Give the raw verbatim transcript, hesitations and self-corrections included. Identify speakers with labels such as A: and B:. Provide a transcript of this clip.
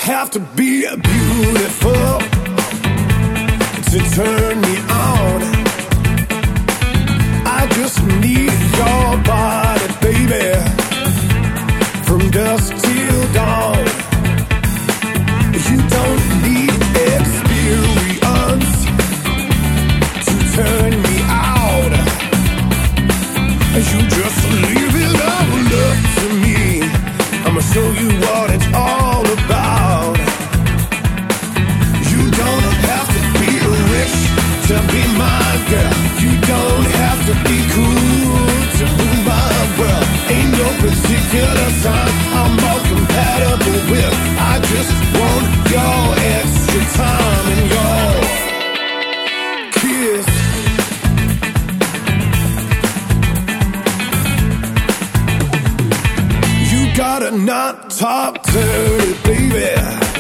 A: have to be beautiful to turn me on. I just need your body, baby, from dusk till dawn. You don't need experience to turn me out. You just leave it all up to me. I'ma show you what it's all about. You don't have to be rich to be my girl. You don't have to be cool to rule my world. Ain't no particular sign I'm more compatible with. I just want your extra time and your kiss. You gotta not talk dirty, baby.